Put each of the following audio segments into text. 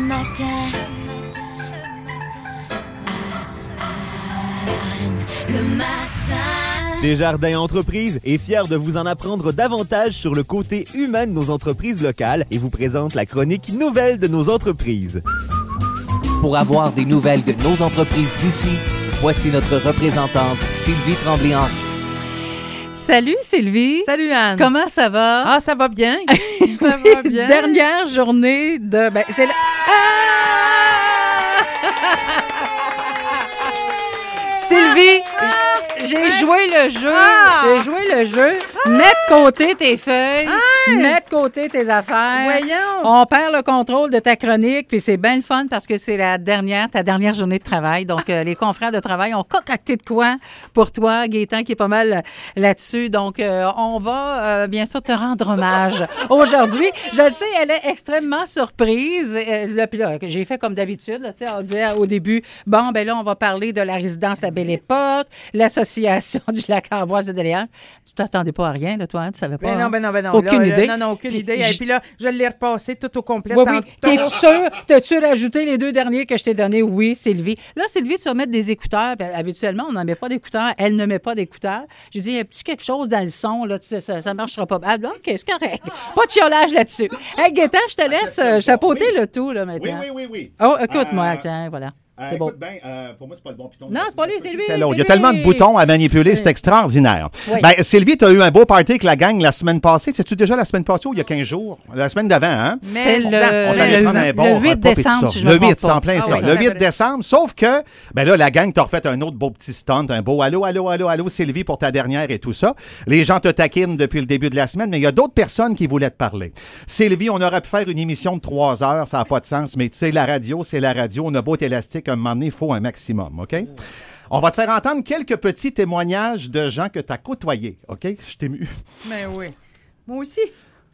Desjardins Entreprises est fier de vous en apprendre davantage sur le côté humain de nos entreprises locales et vous présente la chronique Nouvelles de nos entreprises. Pour avoir des nouvelles de nos entreprises d'ici, voici notre représentante Sylvie Tremblay-Henry. Salut Sylvie. Salut Anne. Comment ça va? Ah, ça va bien. Ça va bien. Dernière journée de... c'est la... Sylvie, j'ai joué le jeu. J'ai joué le jeu. Mets de côté tes feuilles. Mets de côté tes affaires. Voyons. On perd le contrôle de ta chronique, puis c'est bien le fun parce que c'est ta dernière journée de travail. Donc, les confrères de travail ont concocté de quoi pour toi, Gaétan, qui est pas mal là-dessus. Donc, on va bien sûr te rendre hommage aujourd'hui. Je le sais, elle est extrêmement surprise. Puis là, j'ai fait comme d'habitude. Là, on dit au début, bon, ben là, on va parler de la résidence La Belle Époque, l'association du Lac-Amboise de Déléance. Tu t'attendais pas à rien, là, toi, hein? Tu savais pas? Ben non. Aucune idée? Non, aucune idée. Et puis là, je l'ai repassé tout au complet. Oui. T'es-tu sûr? T'as-tu rajouté les 2 derniers que je t'ai donnés? Oui, Sylvie. Là, Sylvie, tu vas mettre des écouteurs. Bien, habituellement, on n'en met pas d'écouteurs. Elle ne met pas d'écouteurs. J'ai dit, il y a un petit quelque chose dans le son, là, ça ne marchera pas. Ah, OK, c'est correct. Pas de chiolage là-dessus. Hey, Gaétan, je te laisse chapeauter le tout, là, maintenant. Oui. Oh, écoute-moi, tiens, voilà. C'est écoute bon. bien, pour moi, c'est pas le bon piton. Non, c'est pas lui, c'est lui. C'est l'autre. Il y a tellement de boutons à manipuler, c'est extraordinaire. Oui. Ben, Sylvie, tu as eu un beau party avec la gang la semaine passée. C'est-tu déjà la semaine passée ou il y a 15 jours? La semaine d'avant, hein? Mais on allait prendre un bon le 8 repas, puis décembre, tout ça. si je me Le trompe 8, pas. en plein ça. oui, Le 8 vrai. décembre, sauf que, ben là, la gang t'a refait un autre beau petit stunt, un beau allô, Sylvie, pour ta dernière et tout ça. Les gens te taquinent depuis le début de la semaine, mais il y a d'autres personnes qui voulaient te parler. Sylvie, on aurait pu faire une émission de 3 heures, ça n'a pas de sens, mais tu sais, la radio, c'est la radio. On a beau être élastique, à un moment donné, il faut un maximum, OK? On va te faire entendre quelques petits témoignages de gens que tu as côtoyés, OK? Je t'ai ému. Mais oui. Moi aussi.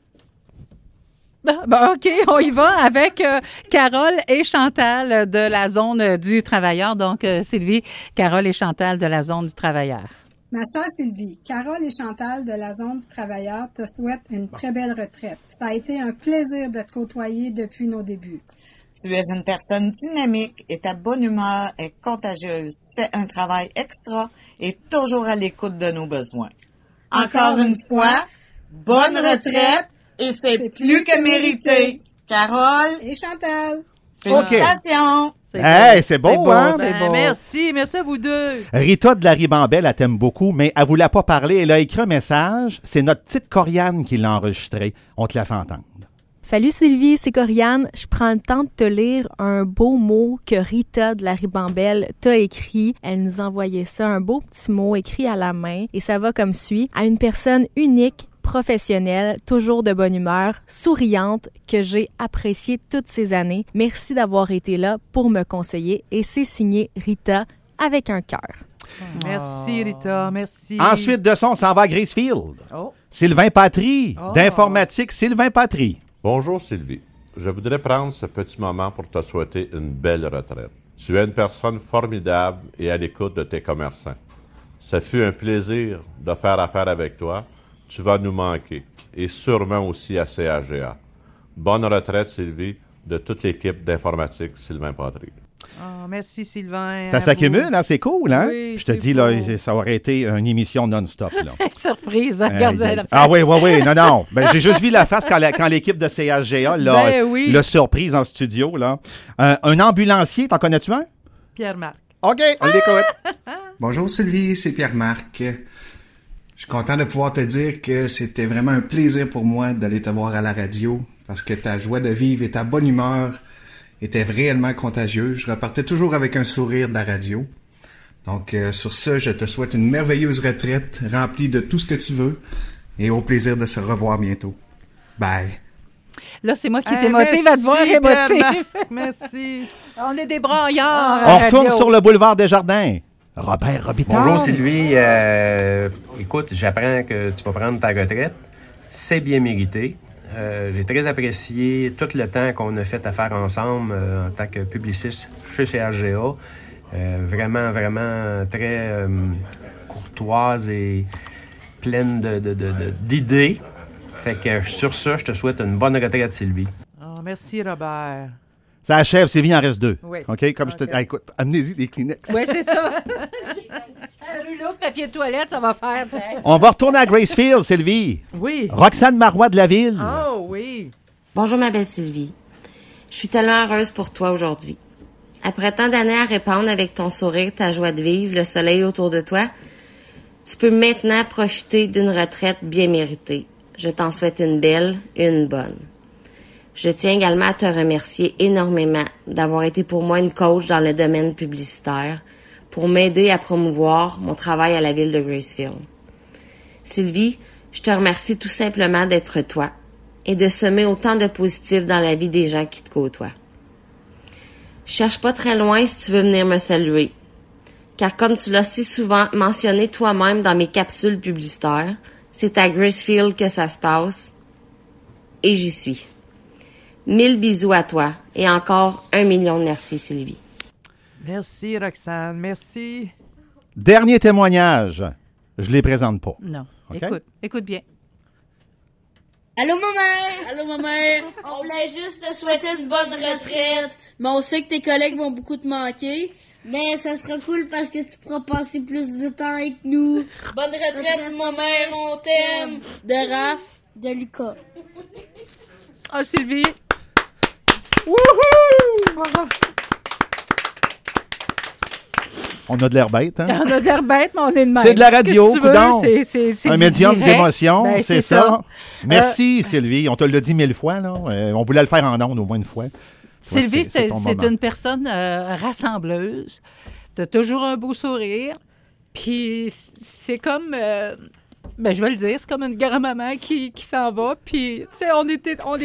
Bon, OK, on y va avec Carole et Chantal de la zone du travailleur. Donc, Sylvie, Carole et Chantal de la zone du travailleur. Ma chère Sylvie, Carole et Chantal de la zone du travailleur te souhaitent une très belle retraite. Ça a été un plaisir de te côtoyer depuis nos débuts. Tu es une personne dynamique et ta bonne humeur est contagieuse. Tu fais un travail extra et toujours à l'écoute de nos besoins. Encore une fois, bonne retraite et c'est plus que mérité. Carole Et Chantal. Félicitations. C'est beau, hein? C'est beau. Merci à vous deux. Rita de la Ribambelle, elle t'aime beaucoup, mais elle ne voulait pas parler. Elle a écrit un message. C'est notre petite Coriane qui l'a enregistré. On te la fait entendre. Salut Sylvie, c'est Coriane. Je prends le temps de te lire un beau mot que Rita de la Ribambelle t'a écrit. Elle nous envoyait ça, un beau petit mot écrit à la main. Et ça va comme suit. À une personne unique, professionnelle, toujours de bonne humeur, souriante, que j'ai appréciée toutes ces années. Merci d'avoir été là pour me conseiller. Et c'est signé Rita avec un cœur. Merci Rita, merci. Ensuite de ça, on s'en va à Gracefield. Oh. Sylvain Patry, d'informatique, Sylvain Patry. Bonjour Sylvie. Je voudrais prendre ce petit moment pour te souhaiter une belle retraite. Tu es une personne formidable et à l'écoute de tes commerçants. Ça fut un plaisir de faire affaire avec toi. Tu vas nous manquer et sûrement aussi à CAGA. Bonne retraite Sylvie de toute l'équipe d'informatique Sylvain Patry. Oh, merci Sylvain. Ça s'accumule, hein? C'est cool, hein? Oui, je te dis, beau. là, ça aurait été une émission non-stop, là. Surprise, hein? Regardez la face. Ah oui, non. Ben, j'ai juste vu la face quand l'équipe de CHGA l'a surprise en studio, là. Un ambulancier, t'en connais-tu un? Pierre-Marc. OK, on l'écoute. Bonjour Sylvie, c'est Pierre-Marc. Je suis content de pouvoir te dire que c'était vraiment un plaisir pour moi d'aller te voir à la radio parce que ta joie de vivre et ta bonne humeur était réellement contagieuse. Je repartais toujours avec un sourire de la radio. Donc, sur ce, je te souhaite une merveilleuse retraite remplie de tout ce que tu veux et au plaisir de se revoir bientôt. Bye. Là, c'est moi qui t'émotive à te voir émotif. Merci. On est des braillards. On retourne sur le boulevard des Jardins. Robert Robitaille. Bonjour Sylvie. Écoute, j'apprends que tu vas prendre ta retraite. C'est bien mérité. J'ai très apprécié tout le temps qu'on a fait affaire ensemble en tant que publiciste chez CHGA. Vraiment très courtoise et pleine d'idées. Fait que sur ça, je te souhaite une bonne retraite, Sylvie. Oh, merci, Robert. Ça achève, Sylvie, il en reste 2. Oui. OK? Comme je te dis, écoute, amenez-y des Kleenex. Oui, c'est ça. Un rouleau de papier de toilette, ça va faire. T'sais. On va retourner à Gracefield, Sylvie. Oui. Roxane Marois de la Ville. Oh, oui. Bonjour, ma belle Sylvie. Je suis tellement heureuse pour toi aujourd'hui. Après tant d'années à répandre avec ton sourire, ta joie de vivre, le soleil autour de toi, tu peux maintenant profiter d'une retraite bien méritée. Je t'en souhaite une belle, une bonne. Je tiens également à te remercier énormément d'avoir été pour moi une coach dans le domaine publicitaire pour m'aider à promouvoir mon travail à la ville de Gracefield. Sylvie, je te remercie tout simplement d'être toi et de semer autant de positif dans la vie des gens qui te côtoient. Cherche pas très loin si tu veux venir me saluer, car comme tu l'as si souvent mentionné toi-même dans mes capsules publicitaires, c'est à Gracefield que ça se passe et j'y suis. 1000 bisous à toi et encore 1 million de merci, Sylvie. Merci, Roxane. Merci. Dernier témoignage. Je les présente pas. Non. OK? Écoute bien. Allô, ma mère! Allô, ma mère! On voulait juste te souhaiter une bonne retraite. Mais on sait que tes collègues vont beaucoup te manquer. Mais ça sera cool parce que tu pourras passer plus de temps avec nous. Bonne retraite, ma mère, on t'aime. De Raph, de Lucas. Oh, Sylvie! Wouhou! On a de l'air bête, hein? On a de l'air bête, mais on est de même. C'est de la radio, Qu'est-ce que tu veux? coudonc. C'est un du médium direct. d'émotion, Ben, c'est ça. Merci, Sylvie. On te l'a dit 1000 fois, là. On voulait le faire en ondes au moins une fois. Sylvie, c'est ton moment. une personne rassembleuse. Tu as toujours un beau sourire. Puis c'est comme... ben, je vais le dire, c'est comme une grand-maman qui s'en va. Puis, tu sais, on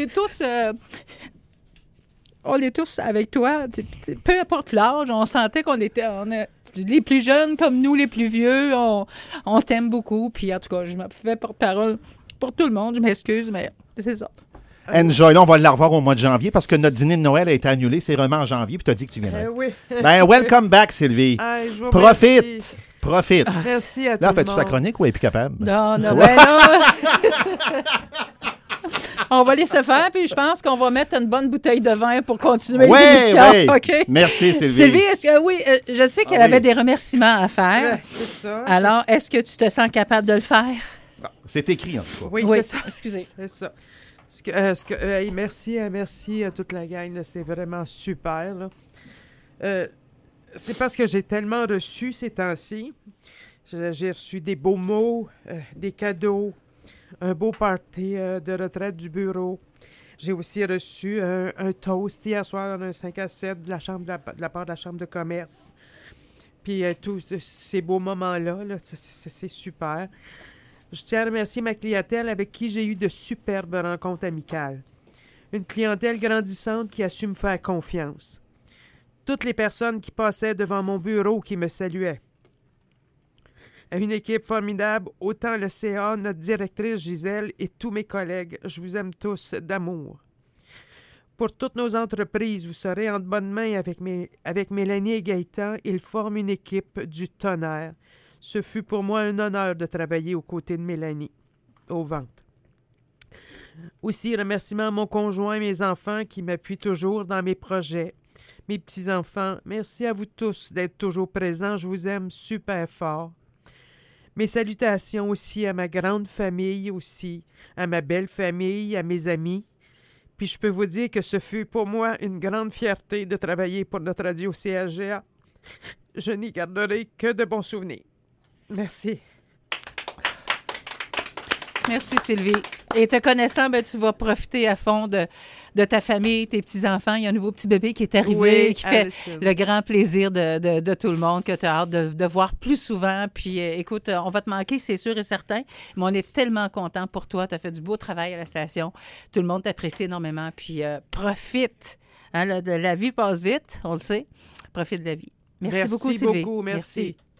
est tous avec toi. Peu importe l'âge, on sentait qu'on était... les plus jeunes comme nous, les plus vieux, on t'aime beaucoup. Puis, en tout cas, je me fais porte-parole pour tout le monde. Je m'excuse, mais c'est ça. Enjoy, là, on va la revoir au mois de janvier parce que notre dîner de Noël a été annulé. C'est vraiment en janvier, puis tu as dit que tu viendrais. Oui. Ben, welcome back, Sylvie. Je vous Profite. remercie. Profite. Merci à tout Là, le fais-tu monde. sa chronique ou elle est plus capable? Non, ben non. On va laisser faire, puis je pense qu'on va mettre une bonne bouteille de vin pour continuer l'émission. Oui. OK? Merci, Sylvie. Sylvie, est-ce que oui, je sais qu'elle avait des remerciements à faire. C'est ça. Alors, est-ce que tu te sens capable de le faire? C'est écrit, en tout cas. Oui, Oui, c'est ça. excusez. C'est ça. Merci à toute la gang. là. C'est vraiment super. là. C'est parce que j'ai tellement reçu ces temps-ci. J'ai reçu des beaux mots, des cadeaux, un beau party de retraite du bureau. J'ai aussi reçu un toast hier soir, un 5 à 7 de la part de la Chambre de commerce. Puis tous ces beaux moments-là, là, c'est super. Je tiens à remercier ma clientèle avec qui j'ai eu de superbes rencontres amicales. Une clientèle grandissante qui a su me faire confiance. Toutes les personnes qui passaient devant mon bureau qui me saluaient. Une équipe formidable, autant le CA, notre directrice Gisèle et tous mes collègues. Je vous aime tous d'amour. Pour toutes nos entreprises, vous serez en bonne main avec Mélanie et Gaëtan. Ils forment une équipe du tonnerre. Ce fut pour moi un honneur de travailler aux côtés de Mélanie, aux ventes. Aussi, remerciements à mon conjoint et mes enfants qui m'appuient toujours dans mes projets. Mes petits-enfants, merci à vous tous d'être toujours présents. Je vous aime super fort. Mes salutations aussi à ma grande famille aussi, à ma belle famille, à mes amis. Puis je peux vous dire que ce fut pour moi une grande fierté de travailler pour notre radio CHGA. Je n'y garderai que de bons souvenirs. Merci. Merci, Sylvie. Et te connaissant, ben, tu vas profiter à fond de ta famille, tes petits-enfants. Il y a un nouveau petit bébé qui est arrivé, Oui, qui fait Allison. le grand plaisir de tout le monde, que tu as hâte de voir plus souvent. Puis, écoute, on va te manquer, c'est sûr et certain, mais on est tellement contents pour toi. Tu as fait du beau travail à la station. Tout le monde t'apprécie énormément. Puis, profite. Hein, la vie passe vite, on le sait. Profite de la vie. Merci beaucoup, Sylvie. Merci.